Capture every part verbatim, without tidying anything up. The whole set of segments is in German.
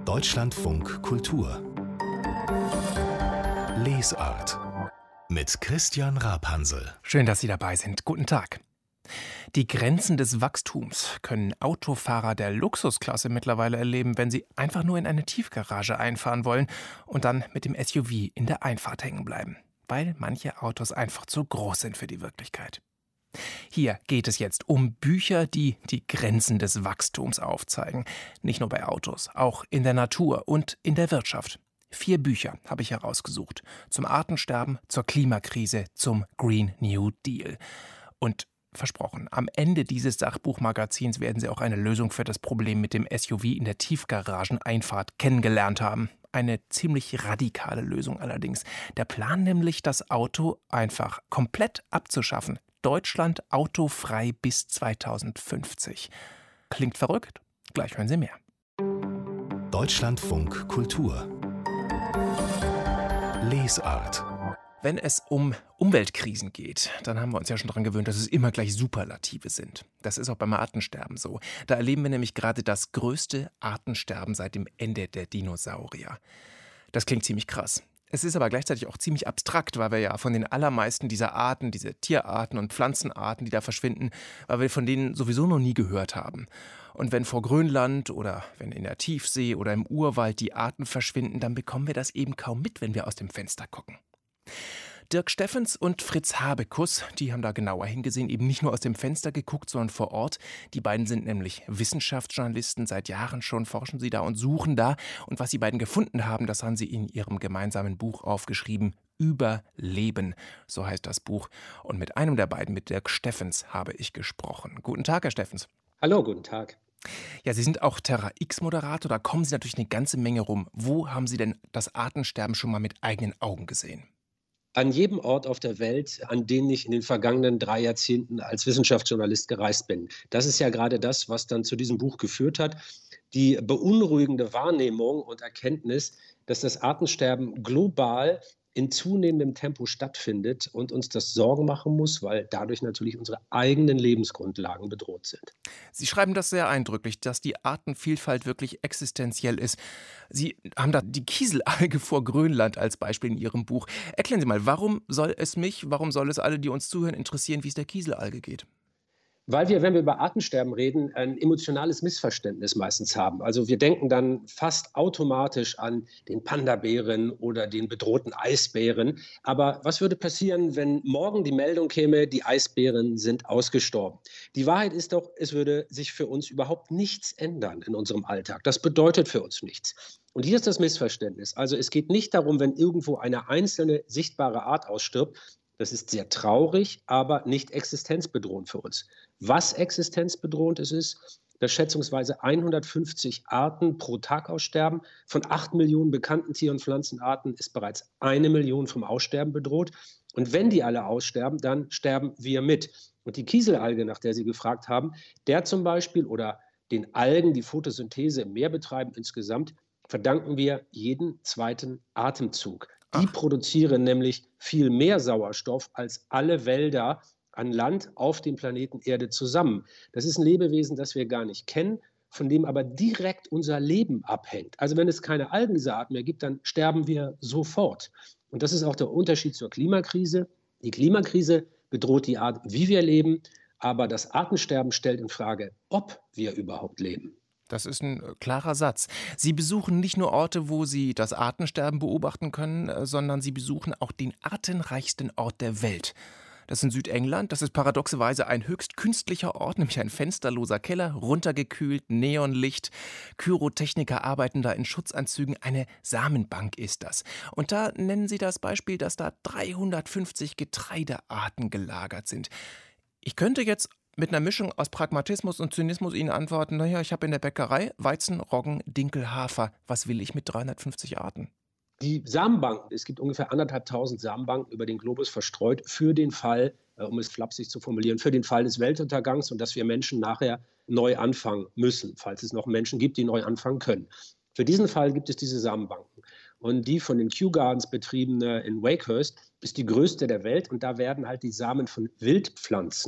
Deutschlandfunk Kultur Lesart mit Christian Rapansel. Schön, dass Sie dabei sind. Guten Tag. Die Grenzen des Wachstums können Autofahrer der Luxusklasse mittlerweile erleben, wenn sie einfach nur in eine Tiefgarage einfahren wollen und dann mit dem S U V in der Einfahrt hängen bleiben, weil manche Autos einfach zu groß sind für die Wirklichkeit. Hier geht es jetzt um Bücher, die die Grenzen des Wachstums aufzeigen. Nicht nur bei Autos, auch in der Natur und in der Wirtschaft. Vier Bücher habe ich herausgesucht. Zum Artensterben, zur Klimakrise, zum Green New Deal. Und versprochen, am Ende dieses Sachbuchmagazins werden Sie auch eine Lösung für das Problem mit dem S U V in der Tiefgarageneinfahrt kennengelernt haben. Eine ziemlich radikale Lösung allerdings. Der Plan nämlich, das Auto einfach komplett abzuschaffen. Deutschland autofrei bis zweitausendfünfzig. Klingt verrückt? Gleich hören Sie mehr. Deutschlandfunk Kultur Lesart. Wenn es um Umweltkrisen geht, dann haben wir uns ja schon daran gewöhnt, dass es immer gleich Superlative sind. Das ist auch beim Artensterben so. Da erleben wir nämlich gerade das größte Artensterben seit dem Ende der Dinosaurier. Das klingt ziemlich krass. Es ist aber gleichzeitig auch ziemlich abstrakt, weil wir ja von den allermeisten dieser Arten, diese Tierarten und Pflanzenarten, die da verschwinden, weil wir von denen sowieso noch nie gehört haben. Und wenn vor Grönland oder wenn in der Tiefsee oder im Urwald die Arten verschwinden, dann bekommen wir das eben kaum mit, wenn wir aus dem Fenster gucken. Dirk Steffens und Fritz Habekus, die haben da genauer hingesehen, eben nicht nur aus dem Fenster geguckt, sondern vor Ort. Die beiden sind nämlich Wissenschaftsjournalisten, seit Jahren schon forschen sie da und suchen da. Und was die beiden gefunden haben, das haben sie in ihrem gemeinsamen Buch aufgeschrieben. Überleben, so heißt das Buch. Und mit einem der beiden, mit Dirk Steffens, habe ich gesprochen. Guten Tag, Herr Steffens. Hallo, guten Tag. Ja, Sie sind auch Terra-X-Moderator, da kommen Sie natürlich eine ganze Menge rum. Wo haben Sie denn das Artensterben schon mal mit eigenen Augen gesehen? An jedem Ort auf der Welt, an den ich in den vergangenen drei Jahrzehnten als Wissenschaftsjournalist gereist bin. Das ist ja gerade das, was dann zu diesem Buch geführt hat. Die beunruhigende Wahrnehmung und Erkenntnis, dass das Artensterben global in zunehmendem Tempo stattfindet und uns das Sorgen machen muss, weil dadurch natürlich unsere eigenen Lebensgrundlagen bedroht sind. Sie schreiben das sehr eindrücklich, dass die Artenvielfalt wirklich existenziell ist. Sie haben da die Kieselalge vor Grönland als Beispiel in Ihrem Buch. Erklären Sie mal, warum soll es mich, warum soll es alle, die uns zuhören, interessieren, wie es der Kieselalge geht? Weil wir, wenn wir über Artensterben reden, ein emotionales Missverständnis meistens haben. Also wir denken dann fast automatisch an den Panda-Bären oder den bedrohten Eisbären. Aber was würde passieren, wenn morgen die Meldung käme, die Eisbären sind ausgestorben? Die Wahrheit ist doch, es würde sich für uns überhaupt nichts ändern in unserem Alltag. Das bedeutet für uns nichts. Und hier ist das Missverständnis. Also es geht nicht darum, wenn irgendwo eine einzelne sichtbare Art ausstirbt. Das ist sehr traurig, aber nicht existenzbedrohend für uns. Was existenzbedrohend ist, ist, dass schätzungsweise hundertfünfzig Arten pro Tag aussterben. Von acht Millionen bekannten Tier- und Pflanzenarten ist bereits eine Million vom Aussterben bedroht. Und wenn die alle aussterben, dann sterben wir mit. Und die Kieselalge, nach der Sie gefragt haben, der zum Beispiel oder den Algen, die Photosynthese im Meer betreiben insgesamt, verdanken wir jeden zweiten Atemzug. Die Ach. produzieren nämlich viel mehr Sauerstoff als alle Wälder an Land auf dem Planeten Erde zusammen. Das ist ein Lebewesen, das wir gar nicht kennen, von dem aber direkt unser Leben abhängt. Also wenn es keine Algen dieser Art mehr gibt, dann sterben wir sofort. Und das ist auch der Unterschied zur Klimakrise. Die Klimakrise bedroht die Art, wie wir leben, aber das Artensterben stellt in Frage, ob wir überhaupt leben. Das ist ein äh, klarer Satz. Sie besuchen nicht nur Orte, wo Sie das Artensterben beobachten können, äh, sondern Sie besuchen auch den artenreichsten Ort der Welt. Das ist in Südengland. Das ist paradoxerweise ein höchst künstlicher Ort, nämlich ein fensterloser Keller, runtergekühlt, Neonlicht. Pyrotechniker arbeiten da in Schutzanzügen. Eine Samenbank ist das. Und da nennen Sie das Beispiel, dass da dreihundertfünfzig Getreidearten gelagert sind. Ich könnte jetzt mit einer Mischung aus Pragmatismus und Zynismus Ihnen antworten, naja, ich habe in der Bäckerei Weizen, Roggen, Dinkel, Hafer. Was will ich mit dreihundertfünfzig Arten? Die Samenbanken, es gibt ungefähr anderthalbtausend Samenbanken über den Globus verstreut für den Fall, äh, um es flapsig zu formulieren, für den Fall des Weltuntergangs und dass wir Menschen nachher neu anfangen müssen, falls es noch Menschen gibt, die neu anfangen können. Für diesen Fall gibt es diese Samenbanken. Und die von den Kew Gardens betriebene in Wakehurst ist die größte der Welt und da werden halt die Samen von Wildpflanzen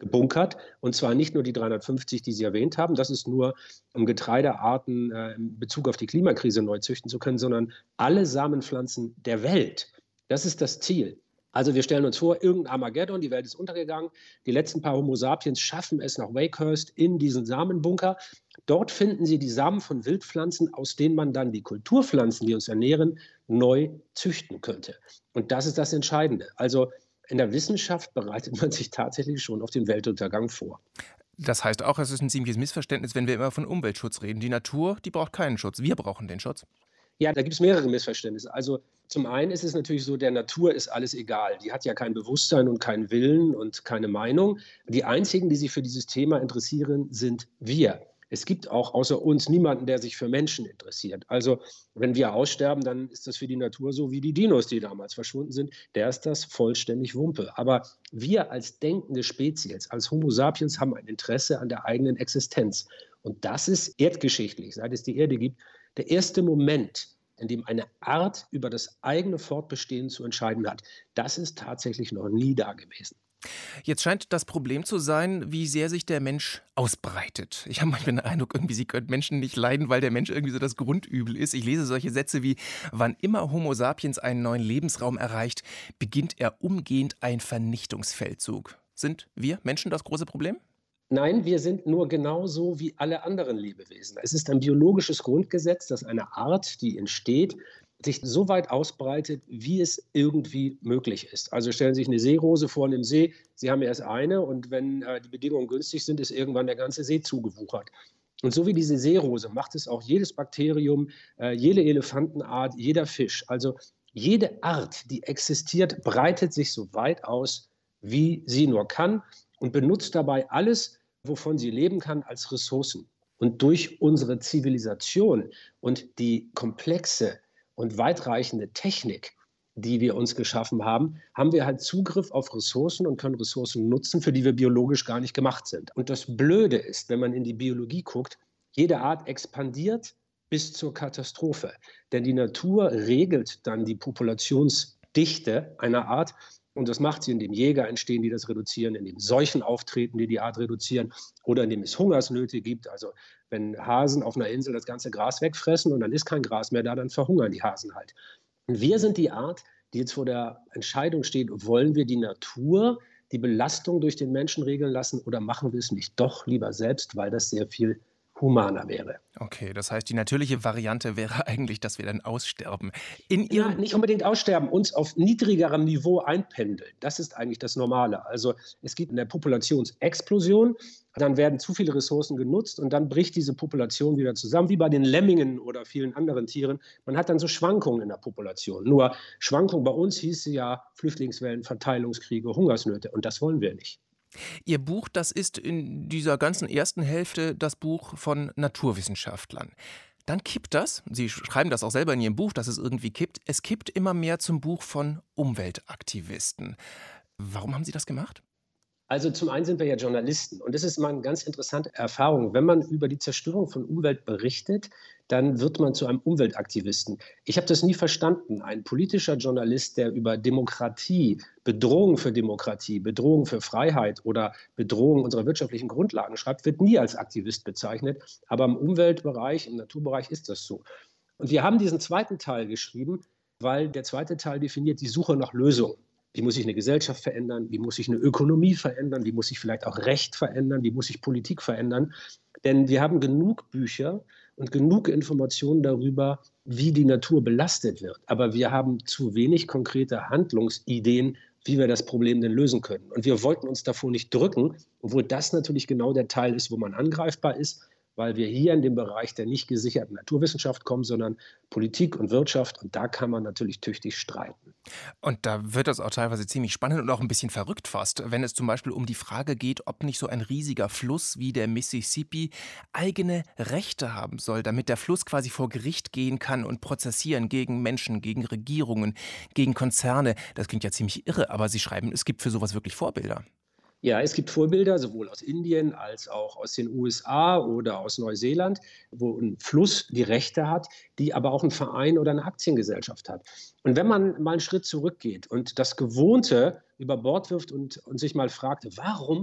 gebunkert. Und zwar nicht nur die dreihundertfünfzig, die Sie erwähnt haben. Das ist nur, um Getreidearten äh, in Bezug auf die Klimakrise neu züchten zu können, sondern alle Samenpflanzen der Welt. Das ist das Ziel. Also wir stellen uns vor, irgendein Armageddon, die Welt ist untergegangen. Die letzten paar Homo sapiens schaffen es nach Wakehurst in diesen Samenbunker. Dort finden sie die Samen von Wildpflanzen, aus denen man dann die Kulturpflanzen, die uns ernähren, neu züchten könnte. Und das ist das Entscheidende. Also in der Wissenschaft bereitet man sich tatsächlich schon auf den Weltuntergang vor. Das heißt auch, es ist ein ziemliches Missverständnis, wenn wir immer von Umweltschutz reden. Die Natur, die braucht keinen Schutz. Wir brauchen den Schutz. Ja, da gibt es mehrere Missverständnisse. Also zum einen ist es natürlich so, der Natur ist alles egal. Die hat ja kein Bewusstsein und keinen Willen und keine Meinung. Die einzigen, die sich für dieses Thema interessieren, sind wir. Es gibt auch außer uns niemanden, der sich für Menschen interessiert. Also wenn wir aussterben, dann ist das für die Natur so wie die Dinos, die damals verschwunden sind. Der ist das vollständig Wumpe. Aber wir als denkende Spezies, als Homo sapiens, haben ein Interesse an der eigenen Existenz. Und das ist erdgeschichtlich, seit es die Erde gibt, der erste Moment, in dem eine Art über das eigene Fortbestehen zu entscheiden hat. Das ist tatsächlich noch nie da gewesen. Jetzt scheint das Problem zu sein, wie sehr sich der Mensch ausbreitet. Ich habe manchmal den Eindruck, irgendwie, sie können Menschen nicht leiden, weil der Mensch irgendwie so das Grundübel ist. Ich lese solche Sätze wie: Wann immer Homo sapiens einen neuen Lebensraum erreicht, beginnt er umgehend ein Vernichtungsfeldzug. Sind wir Menschen das große Problem? Nein, wir sind nur genauso wie alle anderen Lebewesen. Es ist ein biologisches Grundgesetz, dass eine Art, die entsteht, sich so weit ausbreitet, wie es irgendwie möglich ist. Also stellen Sie sich eine Seerose vor in einem See. Sie haben erst eine und wenn äh, die Bedingungen günstig sind, ist irgendwann der ganze See zugewuchert. Und so wie diese Seerose macht es auch jedes Bakterium, äh, jede Elefantenart, jeder Fisch. Also jede Art, die existiert, breitet sich so weit aus, wie sie nur kann und benutzt dabei alles, wovon sie leben kann, als Ressourcen. Und durch unsere Zivilisation und die komplexe und weitreichende Technik, die wir uns geschaffen haben, haben wir halt Zugriff auf Ressourcen und können Ressourcen nutzen, für die wir biologisch gar nicht gemacht sind. Und das Blöde ist, wenn man in die Biologie guckt, jede Art expandiert bis zur Katastrophe. Denn die Natur regelt dann die Populationsdichte einer Art. Und das macht sie, indem Jäger entstehen, die das reduzieren, indem Seuchen auftreten, die die Art reduzieren, oder indem es Hungersnöte gibt. Also wenn Hasen auf einer Insel das ganze Gras wegfressen und dann ist kein Gras mehr da, dann verhungern die Hasen halt. Und wir sind die Art, die jetzt vor der Entscheidung steht: Wollen wir die Natur, die Belastung durch den Menschen regeln lassen, oder machen wir es nicht doch lieber selbst, weil das sehr viel humaner wäre. Okay, das heißt, die natürliche Variante wäre eigentlich, dass wir dann aussterben. In Ja, Ihrem nicht unbedingt aussterben, uns auf niedrigerem Niveau einpendeln. Das ist eigentlich das Normale. Also es gibt eine Populationsexplosion, dann werden zu viele Ressourcen genutzt und dann bricht diese Population wieder zusammen, wie bei den Lemmingen oder vielen anderen Tieren. Man hat dann so Schwankungen in der Population. Nur Schwankungen bei uns hieße ja Flüchtlingswellen, Verteilungskriege, Hungersnöte, und das wollen wir nicht. Ihr Buch, das ist in dieser ganzen ersten Hälfte das Buch von Naturwissenschaftlern. Dann kippt das, Sie schreiben das auch selber in Ihrem Buch, dass es irgendwie kippt, es kippt immer mehr zum Buch von Umweltaktivisten. Warum haben Sie das gemacht? Also zum einen sind wir ja Journalisten und das ist mal eine ganz interessante Erfahrung. Wenn man über die Zerstörung von Umwelt berichtet, dann wird man zu einem Umweltaktivisten. Ich habe das nie verstanden. Ein politischer Journalist, der über Demokratie, Bedrohung für Demokratie, Bedrohung für Freiheit oder Bedrohung unserer wirtschaftlichen Grundlagen schreibt, wird nie als Aktivist bezeichnet. Aber im Umweltbereich, im Naturbereich ist das so. Und wir haben diesen zweiten Teil geschrieben, weil der zweite Teil definiert die Suche nach Lösungen. Wie muss sich eine Gesellschaft verändern? Wie muss sich eine Ökonomie verändern? Wie muss sich vielleicht auch Recht verändern? Wie muss sich Politik verändern? Denn wir haben genug Bücher und genug Informationen darüber, wie die Natur belastet wird. Aber wir haben zu wenig konkrete Handlungsideen, wie wir das Problem denn lösen können. Und wir wollten uns davor nicht drücken, obwohl das natürlich genau der Teil ist, wo man angreifbar ist, weil wir hier in den Bereich der nicht gesicherten Naturwissenschaft kommen, sondern Politik und Wirtschaft. Und da kann man natürlich tüchtig streiten. Und da wird das auch teilweise ziemlich spannend und auch ein bisschen verrückt fast, wenn es zum Beispiel um die Frage geht, ob nicht so ein riesiger Fluss wie der Mississippi eigene Rechte haben soll, damit der Fluss quasi vor Gericht gehen kann und prozessieren gegen Menschen, gegen Regierungen, gegen Konzerne. Das klingt ja ziemlich irre, aber Sie schreiben, es gibt für sowas wirklich Vorbilder. Ja, es gibt Vorbilder, sowohl aus Indien als auch aus den U S A oder aus Neuseeland, wo ein Fluss die Rechte hat, die aber auch ein Verein oder eine Aktiengesellschaft hat. Und wenn man mal einen Schritt zurückgeht und das Gewohnte über Bord wirft und, und sich mal fragt, warum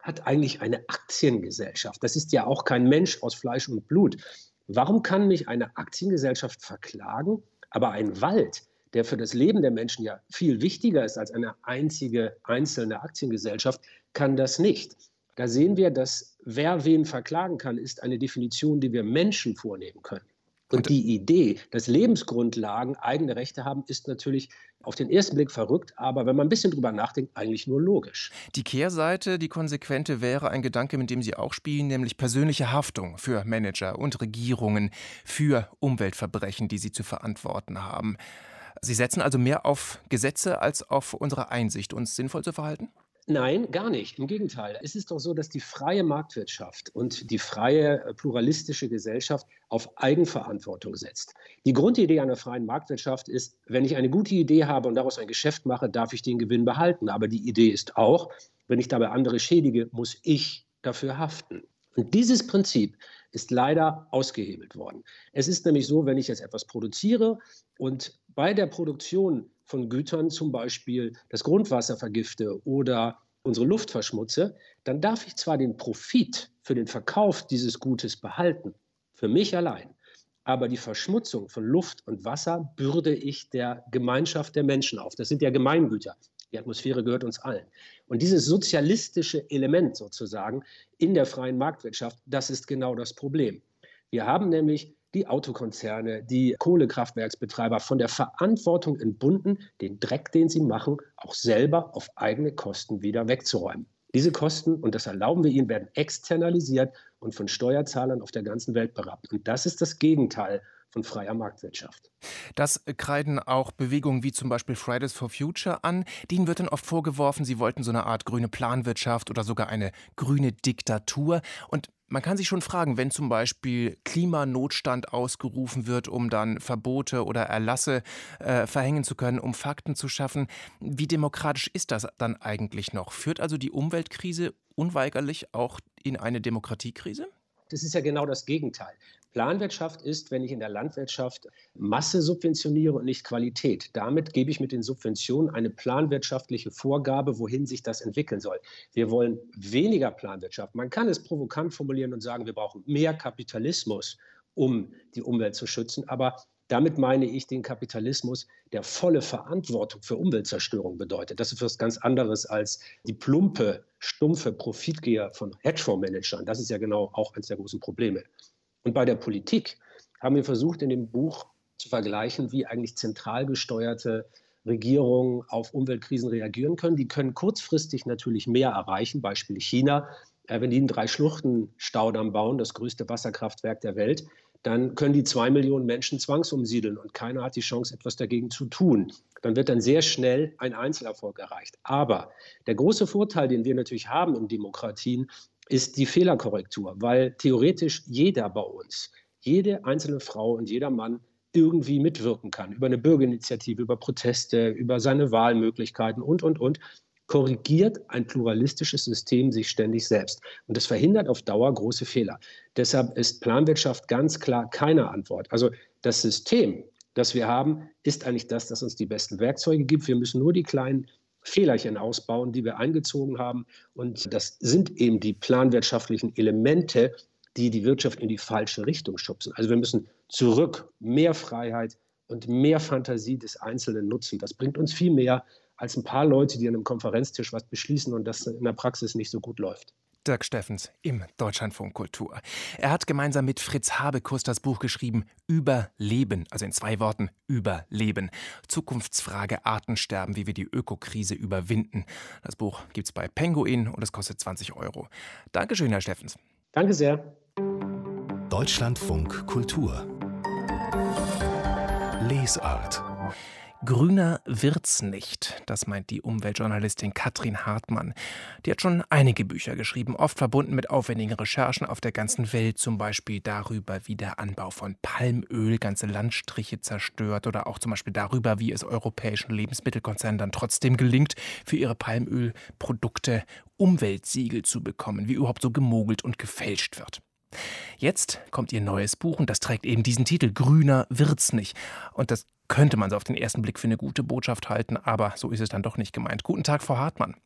hat eigentlich eine Aktiengesellschaft? Das ist ja auch kein Mensch aus Fleisch und Blut. Warum kann mich eine Aktiengesellschaft verklagen, aber ein Wald, der für das Leben der Menschen ja viel wichtiger ist als eine einzige einzelne Aktiengesellschaft, kann das nicht? Da sehen wir, dass wer wen verklagen kann, ist eine Definition, die wir Menschen vornehmen können. Und die Idee, dass Lebensgrundlagen eigene Rechte haben, ist natürlich auf den ersten Blick verrückt, aber wenn man ein bisschen drüber nachdenkt, eigentlich nur logisch. Die Kehrseite, die konsequente, wäre ein Gedanke, mit dem Sie auch spielen, nämlich persönliche Haftung für Manager und Regierungen für Umweltverbrechen, die sie zu verantworten haben. Sie setzen also mehr auf Gesetze als auf unsere Einsicht, uns sinnvoll zu verhalten? Nein, gar nicht. Im Gegenteil. Es ist doch so, dass die freie Marktwirtschaft und die freie äh, pluralistische Gesellschaft auf Eigenverantwortung setzt. Die Grundidee einer freien Marktwirtschaft ist, wenn ich eine gute Idee habe und daraus ein Geschäft mache, darf ich den Gewinn behalten. Aber die Idee ist auch, wenn ich dabei andere schädige, muss ich dafür haften. Und dieses Prinzip ist leider ausgehebelt worden. Es ist nämlich so, wenn ich jetzt etwas produziere und bei der Produktion von Gütern zum Beispiel das Grundwasser vergifte oder unsere Luft verschmutze, dann darf ich zwar den Profit für den Verkauf dieses Gutes behalten, für mich allein, aber die Verschmutzung von Luft und Wasser bürde ich der Gemeinschaft der Menschen auf. Das sind ja Gemeingüter. Die Atmosphäre gehört uns allen. Und dieses sozialistische Element sozusagen in der freien Marktwirtschaft, das ist genau das Problem. Wir haben nämlich die Autokonzerne, die Kohlekraftwerksbetreiber von der Verantwortung entbunden, den Dreck, den sie machen, auch selber auf eigene Kosten wieder wegzuräumen. Diese Kosten, und das erlauben wir ihnen, werden externalisiert und von Steuerzahlern auf der ganzen Welt berappt. Und das ist das Gegenteil von freier Marktwirtschaft. Das kreiden auch Bewegungen wie zum Beispiel Fridays for Future an. Denen wird dann oft vorgeworfen, sie wollten so eine Art grüne Planwirtschaft oder sogar eine grüne Diktatur. Und man kann sich schon fragen, wenn zum Beispiel Klimanotstand ausgerufen wird, um dann Verbote oder Erlasse äh, verhängen zu können, um Fakten zu schaffen, wie demokratisch ist das dann eigentlich noch? Führt also die Umweltkrise unweigerlich auch in eine Demokratiekrise? Das ist ja genau das Gegenteil. Planwirtschaft ist, wenn ich in der Landwirtschaft Masse subventioniere und nicht Qualität. Damit gebe ich mit den Subventionen eine planwirtschaftliche Vorgabe, wohin sich das entwickeln soll. Wir wollen weniger Planwirtschaft. Man kann es provokant formulieren und sagen, wir brauchen mehr Kapitalismus, um die Umwelt zu schützen. Aber damit meine ich den Kapitalismus, der volle Verantwortung für Umweltzerstörung bedeutet. Das ist etwas ganz anderes als die plumpe, stumpfe Profitgier von Hedgefondsmanagern. Das ist ja genau auch eines der großen Probleme. Und bei der Politik haben wir versucht, in dem Buch zu vergleichen, wie eigentlich zentral gesteuerte Regierungen auf Umweltkrisen reagieren können. Die können kurzfristig natürlich mehr erreichen, Beispiel China. Wenn die einen Drei-Schluchten-Staudamm bauen, das größte Wasserkraftwerk der Welt, dann können die zwei Millionen Menschen zwangsumsiedeln und keiner hat die Chance, etwas dagegen zu tun. Dann wird dann sehr schnell ein Einzelerfolg erreicht. Aber der große Vorteil, den wir natürlich haben in Demokratien, ist die Fehlerkorrektur, weil theoretisch jeder bei uns, jede einzelne Frau und jeder Mann irgendwie mitwirken kann, über eine Bürgerinitiative, über Proteste, über seine Wahlmöglichkeiten und, und, und, korrigiert ein pluralistisches System sich ständig selbst. Und das verhindert auf Dauer große Fehler. Deshalb ist Planwirtschaft ganz klar keine Antwort. Also das System, das wir haben, ist eigentlich das, das uns die besten Werkzeuge gibt. Wir müssen nur die kleinen Fehlerchen ausbauen, die wir eingezogen haben. Und das sind eben die planwirtschaftlichen Elemente, die die Wirtschaft in die falsche Richtung schubsen. Also wir müssen zurück, mehr Freiheit und mehr Fantasie des Einzelnen nutzen. Das bringt uns viel mehr als ein paar Leute, die an einem Konferenztisch was beschließen und das in der Praxis nicht so gut läuft. Dirk Steffens im Deutschlandfunk Kultur. Er hat gemeinsam mit Fritz Habekus das Buch geschrieben Überleben, also in zwei Worten Überleben. Zukunftsfrage Artensterben, wie wir die Ökokrise überwinden. Das Buch gibt's bei Penguin und es kostet zwanzig Euro. Dankeschön, Herr Steffens. Danke sehr. Deutschlandfunk Kultur. Lesart. Grüner wird's nicht, das meint die Umweltjournalistin Katrin Hartmann. Die hat schon einige Bücher geschrieben, oft verbunden mit aufwendigen Recherchen auf der ganzen Welt, zum Beispiel darüber, wie der Anbau von Palmöl ganze Landstriche zerstört oder auch zum Beispiel darüber, wie es europäischen Lebensmittelkonzernen dann trotzdem gelingt, für ihre Palmölprodukte Umweltsiegel zu bekommen, wie überhaupt so gemogelt und gefälscht wird. Jetzt kommt ihr neues Buch und das trägt eben diesen Titel Grüner wird's nicht. Und das könnte man so auf den ersten Blick für eine gute Botschaft halten, aber so ist es dann doch nicht gemeint. Guten Tag, Frau Hartmann. Grüß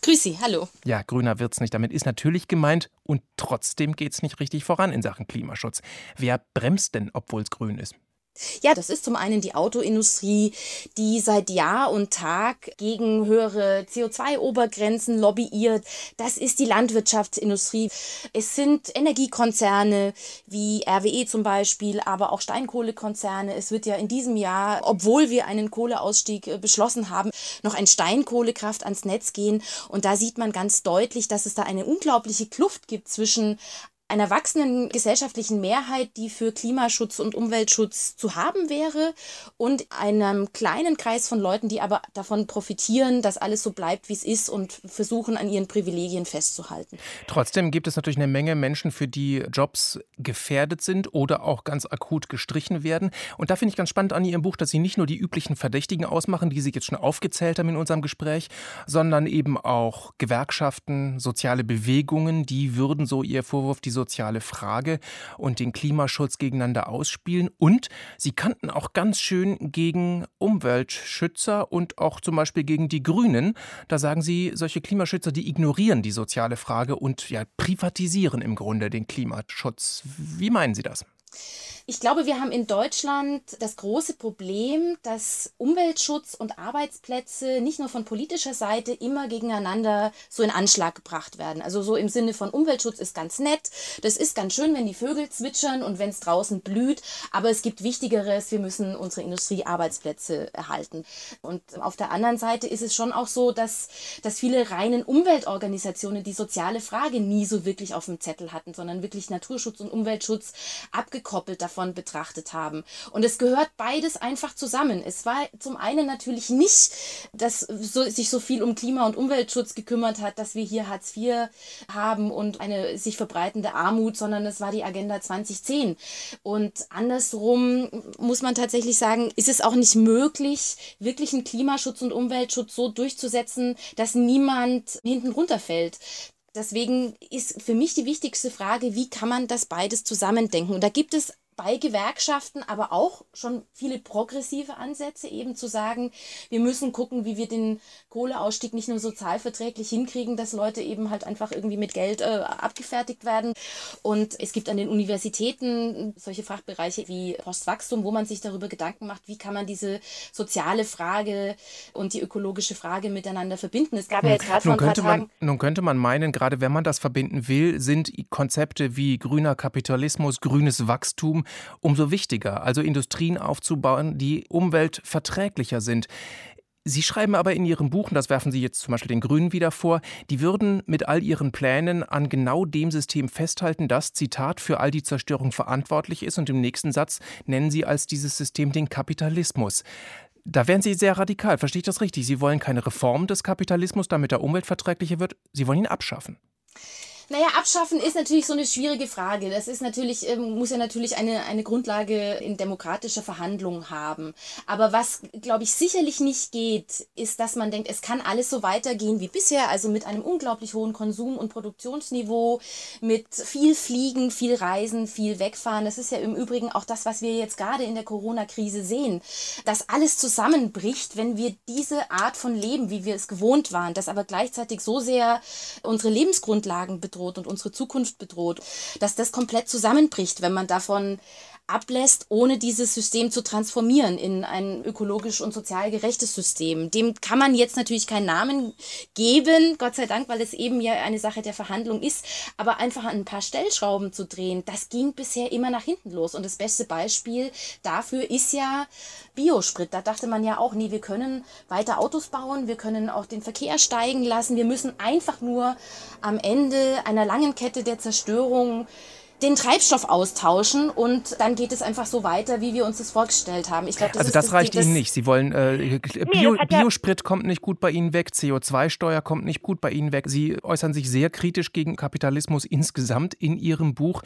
Grüß Sie, hallo. Ja, grüner wird's nicht. Damit ist natürlich gemeint und trotzdem geht's nicht richtig voran in Sachen Klimaschutz. Wer bremst denn, obwohl es grün ist? Ja, das ist zum einen die Autoindustrie, die seit Jahr und Tag gegen höhere C O zwei Obergrenzen lobbyiert. Das ist die Landwirtschaftsindustrie. Es sind Energiekonzerne wie R W E zum Beispiel, aber auch Steinkohlekonzerne. Es wird ja in diesem Jahr, obwohl wir einen Kohleausstieg beschlossen haben, noch ein Steinkohlekraft ans Netz gehen. Und da sieht man ganz deutlich, dass es da eine unglaubliche Kluft gibt zwischen einer wachsenden gesellschaftlichen Mehrheit, die für Klimaschutz und Umweltschutz zu haben wäre, und einem kleinen Kreis von Leuten, die aber davon profitieren, dass alles so bleibt, wie es ist, und versuchen, an ihren Privilegien festzuhalten. Trotzdem gibt es natürlich eine Menge Menschen, für die Jobs gefährdet sind oder auch ganz akut gestrichen werden. Und da finde ich ganz spannend an Ihrem Buch, dass Sie nicht nur die üblichen Verdächtigen ausmachen, die Sie jetzt schon aufgezählt haben in unserem Gespräch, sondern eben auch Gewerkschaften, soziale Bewegungen, die würden, so Ihr Vorwurf, die soziale Frage und den Klimaschutz gegeneinander ausspielen. Und sie kannten auch ganz schön gegen Umweltschützer und auch zum Beispiel gegen die Grünen. Da sagen sie, solche Klimaschützer, die ignorieren die soziale Frage und ja, privatisieren im Grunde den Klimaschutz. Wie meinen Sie das? Ich glaube, wir haben in Deutschland das große Problem, dass Umweltschutz und Arbeitsplätze nicht nur von politischer Seite immer gegeneinander so in Anschlag gebracht werden. Also so im Sinne von Umweltschutz ist ganz nett, das ist ganz schön, wenn die Vögel zwitschern und wenn es draußen blüht, aber es gibt Wichtigeres, wir müssen unsere Industrie Arbeitsplätze erhalten. Und auf der anderen Seite ist es schon auch so, dass, dass viele reinen Umweltorganisationen die soziale Frage nie so wirklich auf dem Zettel hatten, sondern wirklich Naturschutz und Umweltschutz abgekoppelt davon betrachtet haben. Und es gehört beides einfach zusammen. Es war zum einen natürlich nicht, dass so, sich so viel um Klima- und Umweltschutz gekümmert hat, dass wir hier Hartz vier haben und eine sich verbreitende Armut, sondern es war die Agenda zwanzig zehn. Und andersrum muss man tatsächlich sagen, ist es auch nicht möglich, wirklich einen Klimaschutz und Umweltschutz so durchzusetzen, dass niemand hinten runterfällt. Deswegen ist für mich die wichtigste Frage, wie kann man das beides zusammendenken? Und da gibt es bei Gewerkschaften aber auch schon viele progressive Ansätze, eben zu sagen, wir müssen gucken, wie wir den Kohleausstieg nicht nur sozialverträglich hinkriegen, dass Leute eben halt einfach irgendwie mit Geld äh, abgefertigt werden. Und es gibt an den Universitäten solche Fachbereiche wie Postwachstum, wo man sich darüber Gedanken macht, wie kann man diese soziale Frage und die ökologische Frage miteinander verbinden. Es gab ja jetzt gerade vor ein paar Tagen... Man, nun könnte man meinen, gerade wenn man das verbinden will, sind Konzepte wie grüner Kapitalismus, grünes Wachstum umso wichtiger, also Industrien aufzubauen, die umweltverträglicher sind. Sie schreiben aber in Ihrem Buch, und das werfen Sie jetzt zum Beispiel den Grünen wieder vor, die würden mit all ihren Plänen an genau dem System festhalten, das, Zitat, für all die Zerstörung verantwortlich ist. Und im nächsten Satz nennen Sie als dieses System den Kapitalismus. Da wären Sie sehr radikal, verstehe ich das richtig? Sie wollen keine Reform des Kapitalismus, damit er umweltverträglicher wird, Sie wollen ihn abschaffen. Naja, abschaffen ist natürlich so eine schwierige Frage. Das ist natürlich, ähm, muss ja natürlich eine, eine Grundlage in demokratischer Verhandlung haben. Aber was, glaube ich, sicherlich nicht geht, ist, dass man denkt, es kann alles so weitergehen wie bisher, also mit einem unglaublich hohen Konsum- und Produktionsniveau, mit viel Fliegen, viel Reisen, viel Wegfahren. Das ist ja im Übrigen auch das, was wir jetzt gerade in der Corona-Krise sehen, dass alles zusammenbricht, wenn wir diese Art von Leben, wie wir es gewohnt waren, das aber gleichzeitig so sehr unsere Lebensgrundlagen bedroht und unsere Zukunft bedroht, dass das komplett zusammenbricht, wenn man davon ablässt, ohne dieses System zu transformieren in ein ökologisch und sozial gerechtes System. Dem kann man jetzt natürlich keinen Namen geben, Gott sei Dank, weil es eben ja eine Sache der Verhandlung ist, aber einfach an ein paar Stellschrauben zu drehen, das ging bisher immer nach hinten los. Und das beste Beispiel dafür ist ja Biosprit. Da dachte man ja auch, nee, wir können weiter Autos bauen, wir können auch den Verkehr steigen lassen, wir müssen einfach nur am Ende einer langen Kette der Zerstörung den Treibstoff austauschen und dann geht es einfach so weiter, wie wir uns das vorgestellt haben. Ich glaub, das also ist das das, reicht das, Ihnen nicht. Sie wollen äh, Bio, Biosprit kommt nicht gut bei Ihnen weg, C O zwei Steuer kommt nicht gut bei Ihnen weg. Sie äußern sich sehr kritisch gegen Kapitalismus insgesamt in Ihrem Buch.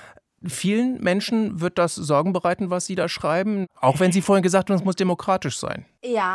Vielen Menschen wird das Sorgen bereiten, was Sie da schreiben, auch wenn Sie vorhin gesagt haben, es muss demokratisch sein. Ja.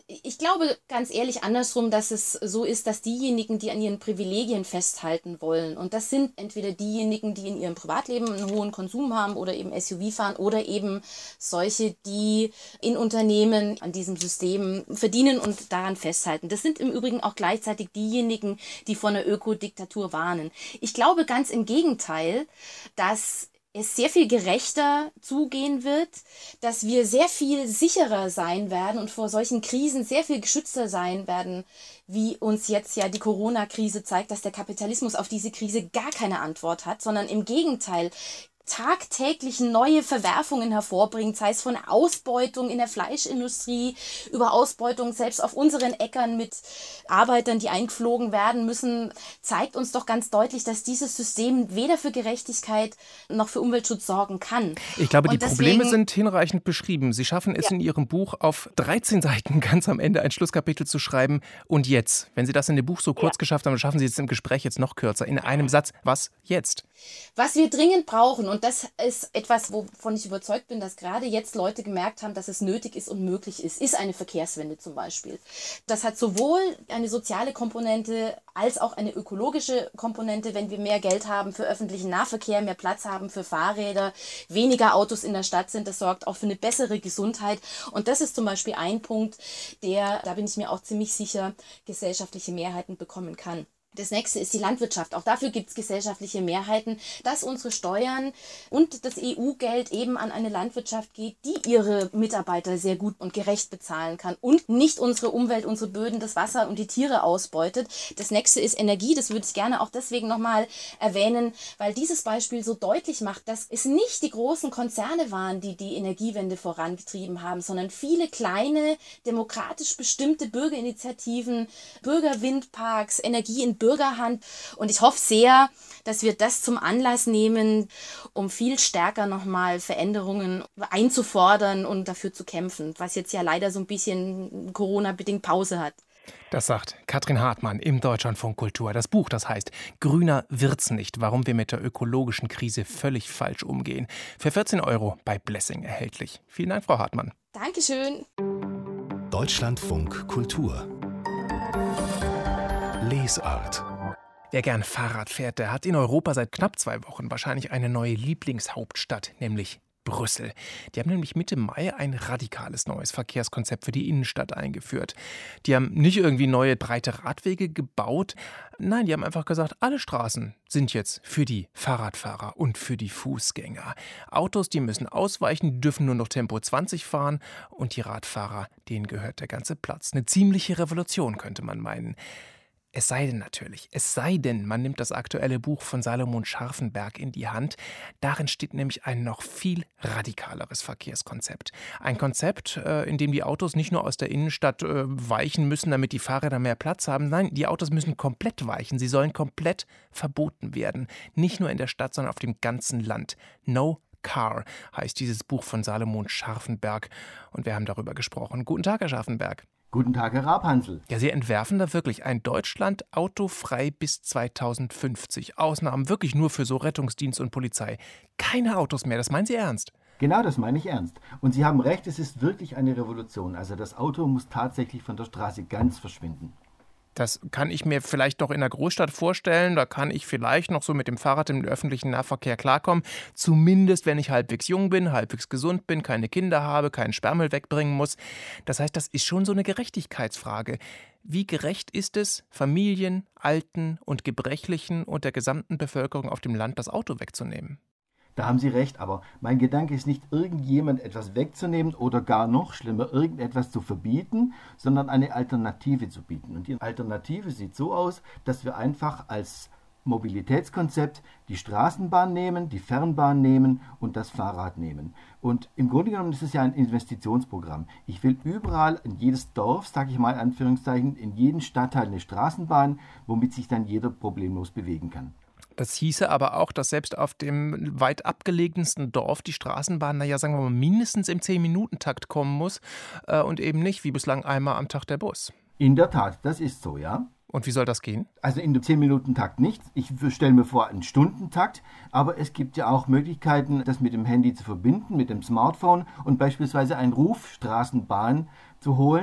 Ich glaube ganz ehrlich andersrum, dass es so ist, dass diejenigen, die an ihren Privilegien festhalten wollen, und das sind entweder diejenigen, die in ihrem Privatleben einen hohen Konsum haben oder eben S U V fahren oder eben solche, die in Unternehmen an diesem System verdienen und daran festhalten. Das sind im Übrigen auch gleichzeitig diejenigen, die vor einer Ökodiktatur warnen. Ich glaube ganz im Gegenteil, dass es sehr viel gerechter zugehen wird, dass wir sehr viel sicherer sein werden und vor solchen Krisen sehr viel geschützter sein werden, wie uns jetzt ja die Corona-Krise zeigt, dass der Kapitalismus auf diese Krise gar keine Antwort hat, sondern im Gegenteil tagtäglich neue Verwerfungen hervorbringt, sei es von Ausbeutung in der Fleischindustrie über Ausbeutung selbst auf unseren Äckern mit Arbeitern, die eingeflogen werden müssen, zeigt uns doch ganz deutlich, dass dieses System weder für Gerechtigkeit noch für Umweltschutz sorgen kann. Ich glaube, die deswegen, Probleme sind hinreichend beschrieben. Sie schaffen es ja. in Ihrem Buch auf dreizehn Seiten ganz am Ende ein Schlusskapitel zu schreiben. Und jetzt, wenn Sie das in dem Buch so kurz ja. geschafft haben, dann schaffen Sie es im Gespräch jetzt noch kürzer. In einem Satz, was jetzt? Was wir dringend brauchen, und das ist etwas, wovon ich überzeugt bin, dass gerade jetzt Leute gemerkt haben, dass es nötig ist und möglich ist, ist eine Verkehrswende zum Beispiel. Das hat sowohl eine soziale Komponente als auch eine ökologische Komponente, wenn wir mehr Geld haben für öffentlichen Nahverkehr, mehr Platz haben für Fahrräder, weniger Autos in der Stadt sind, das sorgt auch für eine bessere Gesundheit. Und das ist zum Beispiel ein Punkt, der, da bin ich mir auch ziemlich sicher, gesellschaftliche Mehrheiten bekommen kann. Das nächste ist die Landwirtschaft. Auch dafür gibt es gesellschaftliche Mehrheiten, dass unsere Steuern und das E U-Geld eben an eine Landwirtschaft geht, die ihre Mitarbeiter sehr gut und gerecht bezahlen kann und nicht unsere Umwelt, unsere Böden, das Wasser und die Tiere ausbeutet. Das nächste ist Energie. Das würde ich gerne auch deswegen nochmal erwähnen, weil dieses Beispiel so deutlich macht, dass es nicht die großen Konzerne waren, die die Energiewende vorangetrieben haben, sondern viele kleine, demokratisch bestimmte Bürgerinitiativen, Bürgerwindparks, Energie in Bürgerhand. Und ich hoffe sehr, dass wir das zum Anlass nehmen, um viel stärker nochmal Veränderungen einzufordern und dafür zu kämpfen, was jetzt ja leider so ein bisschen Corona-bedingt Pause hat. Das sagt Katrin Hartmann im Deutschlandfunk Kultur. Das Buch, das heißt Grüner wird's nicht, warum wir mit der ökologischen Krise völlig falsch umgehen. Für vierzehn Euro bei Blessing erhältlich. Vielen Dank, Frau Hartmann. Dankeschön. Deutschlandfunk Kultur. Lesart. Wer gern Fahrrad fährt, der hat in Europa seit knapp zwei Wochen wahrscheinlich eine neue Lieblingshauptstadt, nämlich Brüssel. Die haben nämlich Mitte Mai ein radikales neues Verkehrskonzept für die Innenstadt eingeführt. Die haben nicht irgendwie neue breite Radwege gebaut. Nein, die haben einfach gesagt, alle Straßen sind jetzt für die Fahrradfahrer und für die Fußgänger. Autos, die müssen ausweichen, die dürfen nur noch Tempo zwanzig fahren und die Radfahrer, denen gehört der ganze Platz. Eine ziemliche Revolution, könnte man meinen. Es sei denn natürlich, es sei denn, man nimmt das aktuelle Buch von Salomon Scharfenberg in die Hand. Darin steht nämlich ein noch viel radikaleres Verkehrskonzept. Ein Konzept, in dem die Autos nicht nur aus der Innenstadt weichen müssen, damit die Fahrräder mehr Platz haben. Nein, die Autos müssen komplett weichen. Sie sollen komplett verboten werden. Nicht nur in der Stadt, sondern auf dem ganzen Land. No Car heißt dieses Buch von Salomon Scharfenberg. Und wir haben darüber gesprochen. Guten Tag, Herr Scharfenberg. Guten Tag, Herr Rapansel. Ja, Sie entwerfen da wirklich ein Deutschland autofrei bis zweitausendfünfzig. Ausnahmen wirklich nur für so Rettungsdienst und Polizei. Keine Autos mehr, das meinen Sie ernst? Genau, das meine ich ernst. Und Sie haben recht, es ist wirklich eine Revolution. Also das Auto muss tatsächlich von der Straße ganz verschwinden. Das kann ich mir vielleicht noch in der Großstadt vorstellen. Da kann ich vielleicht noch so mit dem Fahrrad im öffentlichen Nahverkehr klarkommen. Zumindest, wenn ich halbwegs jung bin, halbwegs gesund bin, keine Kinder habe, keinen Sperrmüll wegbringen muss. Das heißt, das ist schon so eine Gerechtigkeitsfrage. Wie gerecht ist es, Familien, Alten und Gebrechlichen und der gesamten Bevölkerung auf dem Land das Auto wegzunehmen? Da haben Sie recht, aber mein Gedanke ist nicht, irgendjemand etwas wegzunehmen oder gar noch schlimmer, irgendetwas zu verbieten, sondern eine Alternative zu bieten. Und die Alternative sieht so aus, dass wir einfach als Mobilitätskonzept die Straßenbahn nehmen, die Fernbahn nehmen und das Fahrrad nehmen. Und im Grunde genommen ist es ja ein Investitionsprogramm. Ich will überall in jedes Dorf, sage ich mal in Anführungszeichen, in jeden Stadtteil eine Straßenbahn, womit sich dann jeder problemlos bewegen kann. Das hieße aber auch, dass selbst auf dem weit abgelegensten Dorf die Straßenbahn, naja, sagen wir mal, mindestens im zehn-Minuten-Takt kommen muss äh, und eben nicht wie bislang einmal am Tag der Bus. In der Tat, das ist so, ja. Und wie soll das gehen? Also in dem zehn-Minuten-Takt nicht. Ich stelle mir vor, einen Stundentakt. Aber es gibt ja auch Möglichkeiten, das mit dem Handy zu verbinden, mit dem Smartphone und beispielsweise einen Ruf Straßenbahn zu holen.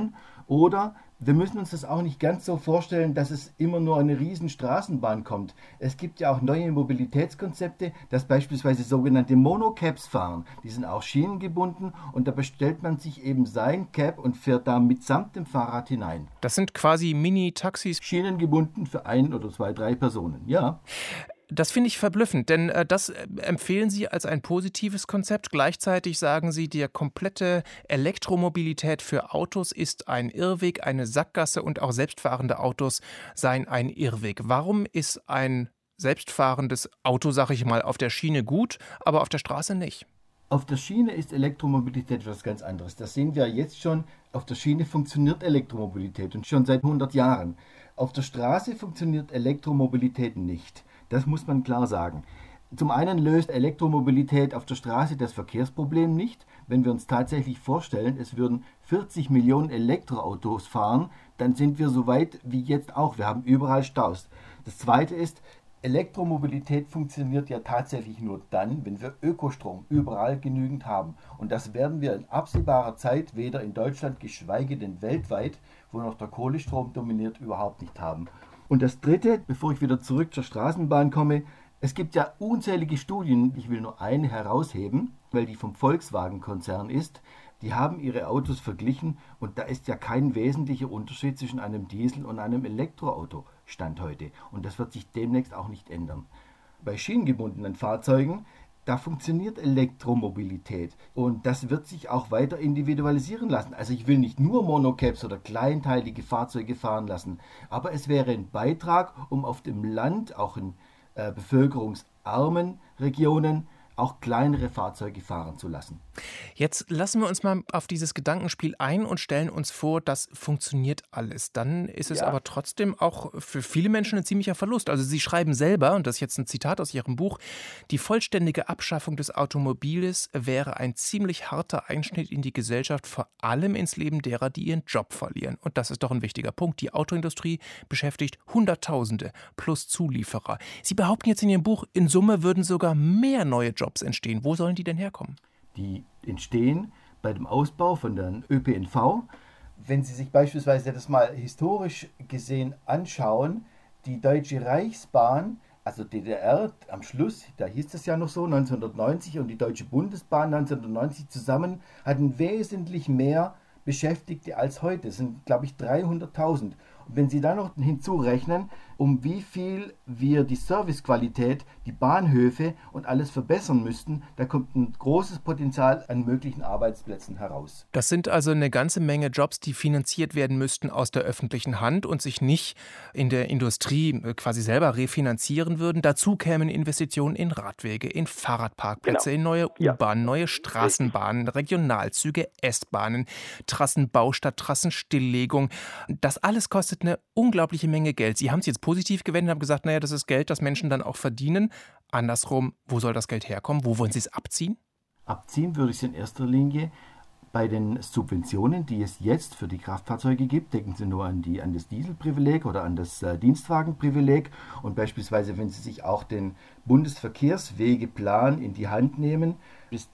Oder wir müssen uns das auch nicht ganz so vorstellen, dass es immer nur eine riesen Straßenbahn kommt. Es gibt ja auch neue Mobilitätskonzepte, dass beispielsweise sogenannte Monocabs fahren. Die sind auch schienengebunden und da bestellt man sich eben sein Cab und fährt da mitsamt dem Fahrrad hinein. Das sind quasi Mini-Taxis. Schienengebunden für ein oder zwei, drei Personen, ja. Das finde ich verblüffend, denn äh, das empfehlen Sie als ein positives Konzept. Gleichzeitig sagen Sie, die komplette Elektromobilität für Autos ist ein Irrweg, eine Sackgasse und auch selbstfahrende Autos seien ein Irrweg. Warum ist ein selbstfahrendes Auto, sag ich mal, auf der Schiene gut, aber auf der Straße nicht? Auf der Schiene ist Elektromobilität etwas ganz anderes. Das sehen wir jetzt schon. Auf der Schiene funktioniert Elektromobilität und schon seit hundert Jahren. Auf der Straße funktioniert Elektromobilität nicht. Das muss man klar sagen. Zum einen löst Elektromobilität auf der Straße das Verkehrsproblem nicht. Wenn wir uns tatsächlich vorstellen, es würden vierzig Millionen Elektroautos fahren, dann sind wir so weit wie jetzt auch. Wir haben überall Staus. Das zweite ist, Elektromobilität funktioniert ja tatsächlich nur dann, wenn wir Ökostrom überall genügend haben. Und das werden wir in absehbarer Zeit weder in Deutschland, geschweige denn weltweit, wo noch der Kohlestrom dominiert, überhaupt nicht haben. Und das Dritte, bevor ich wieder zurück zur Straßenbahn komme, es gibt ja unzählige Studien, ich will nur eine herausheben, weil die vom Volkswagen-Konzern ist. Die haben ihre Autos verglichen und da ist ja kein wesentlicher Unterschied zwischen einem Diesel- und einem Elektroauto Stand heute. Und das wird sich demnächst auch nicht ändern. Bei schienengebundenen Fahrzeugen, da funktioniert Elektromobilität und das wird sich auch weiter individualisieren lassen. Also ich will nicht nur Monocabs oder kleinteilige Fahrzeuge fahren lassen, aber es wäre ein Beitrag, um auf dem Land, auch in äh, bevölkerungsarmen Regionen, auch kleinere Fahrzeuge fahren zu lassen. Jetzt lassen wir uns mal auf dieses Gedankenspiel ein und stellen uns vor, das funktioniert alles. Dann ist es Ja. aber trotzdem auch für viele Menschen ein ziemlicher Verlust. Also Sie schreiben selber, und das ist jetzt ein Zitat aus Ihrem Buch, die vollständige Abschaffung des Automobils wäre ein ziemlich harter Einschnitt in die Gesellschaft, vor allem ins Leben derer, die ihren Job verlieren. Und das ist doch ein wichtiger Punkt. Die Autoindustrie beschäftigt Hunderttausende plus Zulieferer. Sie behaupten jetzt in Ihrem Buch, in Summe würden sogar mehr neue Jobs entstehen. Wo sollen die denn herkommen? Die entstehen bei dem Ausbau von der Ö P N V. Wenn Sie sich beispielsweise das mal historisch gesehen anschauen, die Deutsche Reichsbahn, also D D R am Schluss, da hieß es ja noch so, neunzehnhundertneunzig, und die Deutsche Bundesbahn neunzehnhundertneunzig zusammen hatten wesentlich mehr Beschäftigte als heute. Das sind, glaube ich, dreihunderttausend. Und wenn Sie dann noch hinzurechnen, um wie viel wir die Servicequalität, die Bahnhöfe und alles verbessern müssten, da kommt ein großes Potenzial an möglichen Arbeitsplätzen heraus. Das sind also eine ganze Menge Jobs, die finanziert werden müssten aus der öffentlichen Hand und sich nicht in der Industrie quasi selber refinanzieren würden. Dazu kämen Investitionen in Radwege, in Fahrradparkplätze, Genau. in neue Ja. U-Bahnen, neue Straßenbahnen, Regionalzüge, S-Bahnen, Trassenbau statt Trassenstilllegung. Das alles kostet eine unglaubliche Menge Geld. Sie haben es jetzt positiv gewendet und haben gesagt, naja, das ist Geld, das Menschen dann auch verdienen. Andersrum, wo soll das Geld herkommen? Wo wollen Sie es abziehen? Abziehen würde ich es in erster Linie bei den Subventionen, die es jetzt für die Kraftfahrzeuge gibt. Denken Sie nur an, die, an das Dieselprivileg oder an das äh, Dienstwagenprivileg. Und beispielsweise, wenn Sie sich auch den Bundesverkehrswegeplan in die Hand nehmen, bis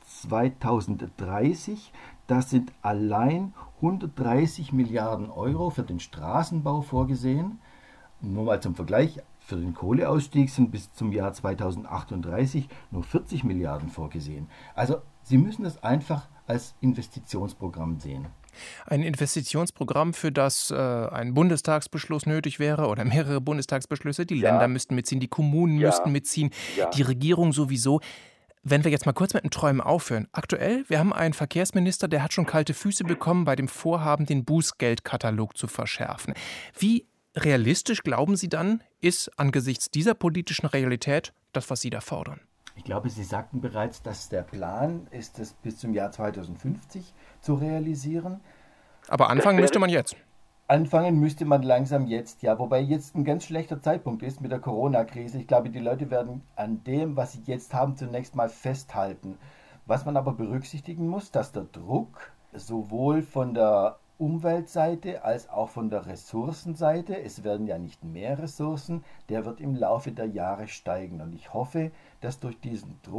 zweitausenddreißig, das sind allein hundertdreißig Milliarden Euro für den Straßenbau vorgesehen. Nur mal zum Vergleich, für den Kohleausstieg sind bis zum Jahr zweitausendachtunddreißig nur vierzig Milliarden vorgesehen. Also Sie müssen es einfach als Investitionsprogramm sehen. Ein Investitionsprogramm, für das äh, ein Bundestagsbeschluss nötig wäre oder mehrere Bundestagsbeschlüsse. Die Ja. Länder müssten mitziehen, die Kommunen Ja. müssten mitziehen, Ja. die Regierung sowieso. Wenn wir jetzt mal kurz mit dem Träumen aufhören. Aktuell, wir haben einen Verkehrsminister, der hat schon kalte Füße bekommen bei dem Vorhaben, den Bußgeldkatalog zu verschärfen. Wie realistisch, glauben Sie dann, ist angesichts dieser politischen Realität das, was Sie da fordern? Ich glaube, Sie sagten bereits, dass der Plan ist, es bis zum Jahr zweitausendfünfzig zu realisieren. Aber anfangen wäre- müsste man jetzt. Anfangen müsste man langsam jetzt, ja, wobei jetzt ein ganz schlechter Zeitpunkt ist mit der Corona-Krise. Ich glaube, die Leute werden an dem, was sie jetzt haben, zunächst mal festhalten. Was man aber berücksichtigen muss, dass der Druck sowohl von der Umweltseite als auch von der Ressourcenseite, es werden ja nicht mehr Ressourcen, der wird im Laufe der Jahre steigen. Und ich hoffe, dass durch diesen Druck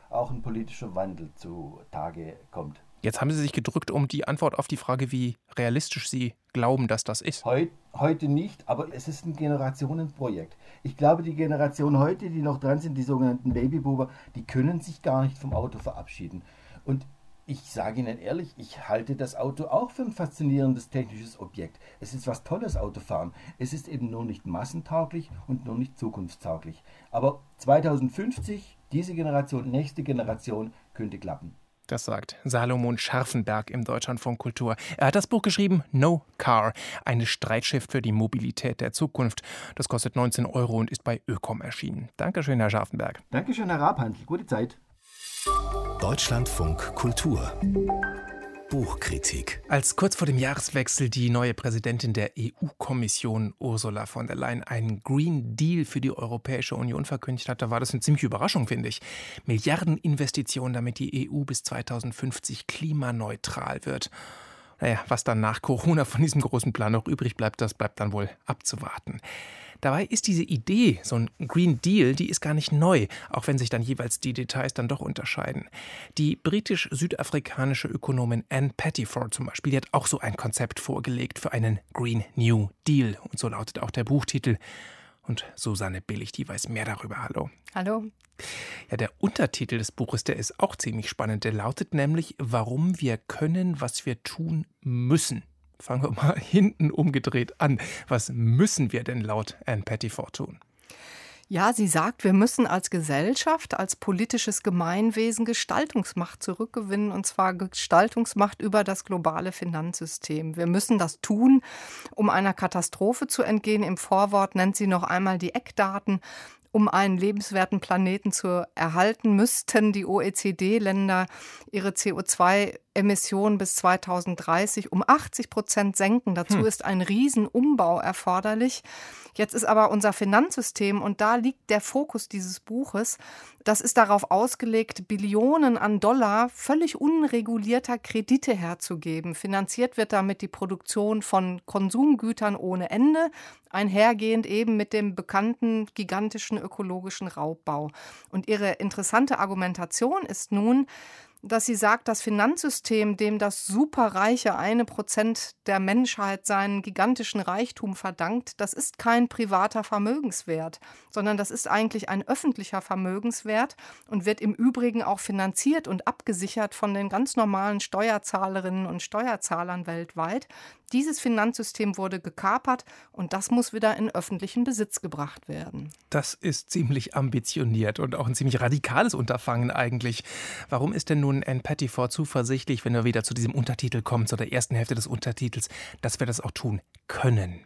auch ein politischer Wandel zutage kommt. Jetzt haben Sie sich gedrückt um die Antwort auf die Frage, wie realistisch Sie glauben, dass das ist. Heut, heute nicht, aber es ist ein Generationenprojekt. Ich glaube, die Generation heute, die noch dran sind, die sogenannten Babyboomer, die können sich gar nicht vom Auto verabschieden. Und ich sage Ihnen ehrlich, ich halte das Auto auch für ein faszinierendes technisches Objekt. Es ist was Tolles, Autofahren. Es ist eben nur nicht massentauglich und nur nicht zukunftstauglich. Aber zweitausendfünfzig, diese Generation, nächste Generation, könnte klappen. Das sagt Salomon Scharfenberg im Deutschlandfunk Kultur. Er hat das Buch geschrieben No Car, eine Streitschrift für die Mobilität der Zukunft. Das kostet neunzehn Euro und ist bei Ökom erschienen. Dankeschön, Herr Scharfenberg. Dankeschön, Herr Rabhandl. Gute Zeit. Deutschlandfunk Kultur. Buchkritik. Als kurz vor dem Jahreswechsel die neue Präsidentin der E U-Kommission Ursula von der Leyen einen Green Deal für die Europäische Union verkündigt hat, da war das eine ziemliche Überraschung, finde ich. Milliardeninvestitionen, damit die E U bis zweitausendfünfzig klimaneutral wird. Naja, was dann nach Corona von diesem großen Plan noch übrig bleibt, das bleibt dann wohl abzuwarten. Dabei ist diese Idee, so ein Green Deal, die ist gar nicht neu, auch wenn sich dann jeweils die Details dann doch unterscheiden. Die britisch-südafrikanische Ökonomin Ann Pettifor zum Beispiel, die hat auch so ein Konzept vorgelegt für einen Green New Deal. Und so lautet auch der Buchtitel. Und Susanne Billig, die weiß mehr darüber. Hallo. Hallo. Ja, der Untertitel des Buches, der ist auch ziemlich spannend. Der lautet nämlich, warum wir können, was wir tun müssen. Fangen wir mal hinten umgedreht an. Was müssen wir denn laut Ann Pettifor tun? Ja, sie sagt, wir müssen als Gesellschaft, als politisches Gemeinwesen Gestaltungsmacht zurückgewinnen, und zwar Gestaltungsmacht über das globale Finanzsystem. Wir müssen das tun, um einer Katastrophe zu entgehen. Im Vorwort nennt sie noch einmal die Eckdaten. Um einen lebenswerten Planeten zu erhalten, müssten die O E C D-Länder ihre C O zwei Emissionen bis zweitausenddreißig um achtzig Prozent senken. Dazu hm. ist ein Riesenumbau erforderlich. Jetzt ist aber unser Finanzsystem, und da liegt der Fokus dieses Buches, das ist darauf ausgelegt, Billionen an Dollar völlig unregulierter Kredite herzugeben. Finanziert wird damit die Produktion von Konsumgütern ohne Ende, einhergehend eben mit dem bekannten gigantischen ökologischen Raubbau. Und ihre interessante Argumentation ist nun, dass sie sagt, das Finanzsystem, dem das superreiche eine Prozent der Menschheit seinen gigantischen Reichtum verdankt, das ist kein privater Vermögenswert, sondern das ist eigentlich ein öffentlicher Vermögenswert und wird im Übrigen auch finanziert und abgesichert von den ganz normalen Steuerzahlerinnen und Steuerzahlern weltweit. Dieses Finanzsystem wurde gekapert und das muss wieder in öffentlichen Besitz gebracht werden. Das ist ziemlich ambitioniert und auch ein ziemlich radikales Unterfangen eigentlich. Warum ist denn nun Ann Pettifor zuversichtlich, wenn wir wieder zu diesem Untertitel kommen, zu der ersten Hälfte des Untertitels, dass wir das auch tun können?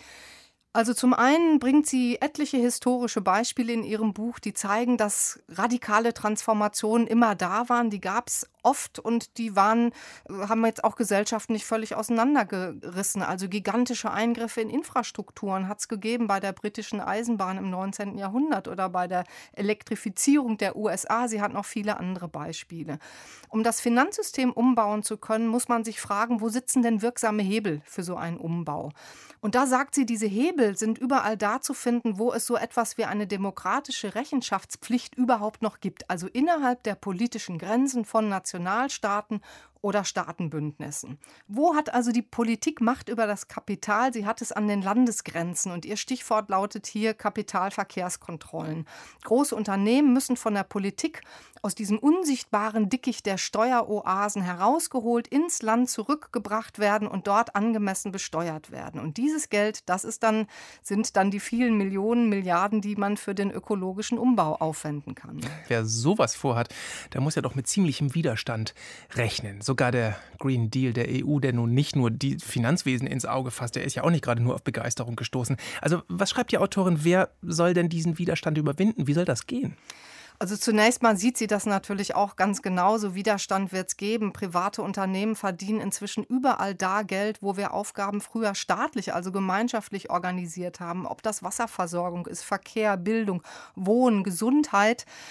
Also zum einen bringt sie etliche historische Beispiele in ihrem Buch, die zeigen, dass radikale Transformationen immer da waren. Die gab es oft und die waren, haben jetzt auch Gesellschaften nicht völlig auseinandergerissen. Also gigantische Eingriffe in Infrastrukturen hat es gegeben bei der britischen Eisenbahn im neunzehnten Jahrhundert oder bei der Elektrifizierung der U S A. Sie hat noch viele andere Beispiele. Um das Finanzsystem umbauen zu können, muss man sich fragen, wo sitzen denn wirksame Hebel für so einen Umbau? Und da sagt sie, diese Hebel sind überall da zu finden, wo es so etwas wie eine demokratische Rechenschaftspflicht überhaupt noch gibt. Also innerhalb der politischen Grenzen von Nationalstaaten oder Staatenbündnissen. Wo hat also die Politik Macht über das Kapital? Sie hat es an den Landesgrenzen und ihr Stichwort lautet hier Kapitalverkehrskontrollen. Große Unternehmen müssen von der Politik aus diesem unsichtbaren Dickicht der Steueroasen herausgeholt, ins Land zurückgebracht werden und dort angemessen besteuert werden. Und dieses Geld, das ist dann, sind dann die vielen Millionen, Milliarden, die man für den ökologischen Umbau aufwenden kann. Wer sowas vorhat, der muss ja doch mit ziemlichem Widerstand rechnen. Sogar der Green Deal der E U, der nun nicht nur die Finanzwesen ins Auge fasst, der ist ja auch nicht gerade nur auf Begeisterung gestoßen. Also was schreibt die Autorin, wer soll denn diesen Widerstand überwinden? Wie soll das gehen? Also zunächst mal sieht sie das natürlich auch ganz genauso. Widerstand wird es geben. Private Unternehmen verdienen inzwischen überall da Geld, wo wir Aufgaben früher staatlich, also gemeinschaftlich organisiert haben. Ob das Wasserversorgung ist, Verkehr, Bildung, Wohnen, Gesundheit.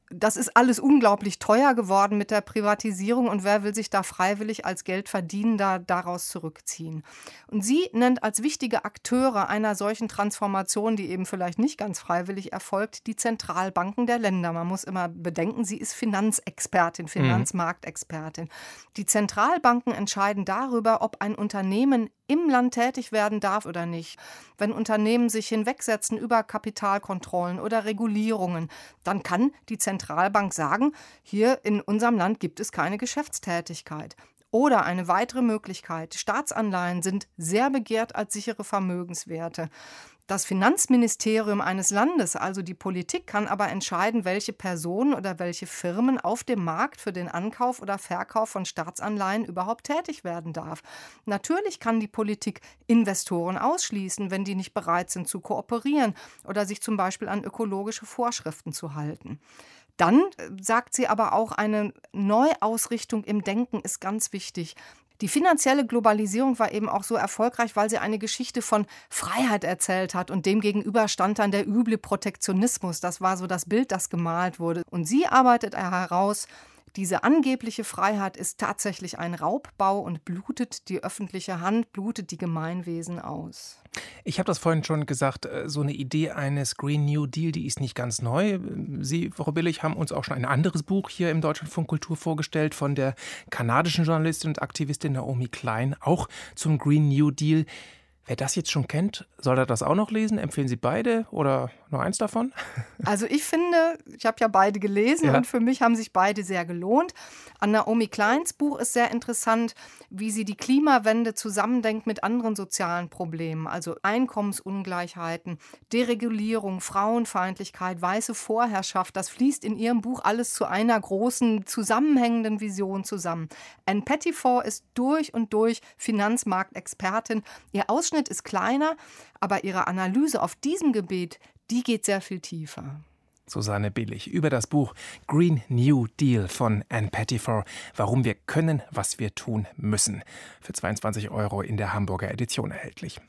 das ist alles unglaublich teuer geworden mit der Privatisierung und wer will sich da freiwillig als Geldverdienender daraus zurückziehen? Und sie nennt als wichtige Akteure einer solchen Transformation, die eben vielleicht nicht ganz freiwillig erfolgt, die Zentralbanken der Länder. Man muss immer bedenken, sie ist Finanzexpertin, Finanzmarktexpertin. Die Zentralbanken entscheiden darüber, ob ein Unternehmen im Land tätig werden darf oder nicht. Wenn Unternehmen sich hinwegsetzen über Kapitalkontrollen oder Regulierungen, dann kann die Zentralbank sagen, hier in unserem Land gibt es keine Geschäftstätigkeit. Oder eine weitere Möglichkeit, Staatsanleihen sind sehr begehrt als sichere Vermögenswerte. Das Finanzministerium eines Landes, also die Politik, kann aber entscheiden, welche Personen oder welche Firmen auf dem Markt für den Ankauf oder Verkauf von Staatsanleihen überhaupt tätig werden darf. Natürlich kann die Politik Investoren ausschließen, wenn die nicht bereit sind zu kooperieren oder sich zum Beispiel an ökologische Vorschriften zu halten. Dann sagt sie aber auch, eine Neuausrichtung im Denken ist ganz wichtig. Die finanzielle Globalisierung war eben auch so erfolgreich, weil sie eine Geschichte von Freiheit erzählt hat und demgegenüber stand dann der üble Protektionismus. Das war so das Bild, das gemalt wurde. Und sie arbeitet heraus, diese angebliche Freiheit ist tatsächlich ein Raubbau und blutet die öffentliche Hand, blutet die Gemeinwesen aus. Ich habe das vorhin schon gesagt, so eine Idee eines Green New Deal, die ist nicht ganz neu. Sie, Frau Billig, haben uns auch schon ein anderes Buch hier im Deutschlandfunk Kultur vorgestellt von der kanadischen Journalistin und Aktivistin Naomi Klein, auch zum Green New Deal. Wer das jetzt schon kennt, soll er das auch noch lesen? Empfehlen Sie beide oder nur eins davon? Also ich finde, ich habe ja beide gelesen ja. und für mich haben sich beide sehr gelohnt. An Naomi Kleins Buch ist sehr interessant, wie sie die Klimawende zusammendenkt mit anderen sozialen Problemen, also Einkommensungleichheiten, Deregulierung, Frauenfeindlichkeit, weiße Vorherrschaft. Das fließt in ihrem Buch alles zu einer großen, zusammenhängenden Vision zusammen. Anne Pettifor ist durch und durch Finanzmarktexpertin. Ihr Ausschnitt ist kleiner, aber ihre Analyse auf diesem Gebiet, die geht sehr viel tiefer. Susanne Billig über das Buch Green New Deal von Anne Pettifor. Warum wir können, was wir tun müssen. Für zweiundzwanzig Euro in der Hamburger Edition erhältlich.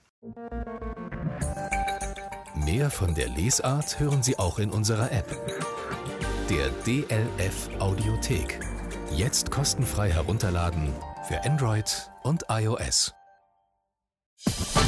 Mehr von der Lesart hören Sie auch in unserer App. Der D L F Audiothek. Jetzt kostenfrei herunterladen für Android und iOS.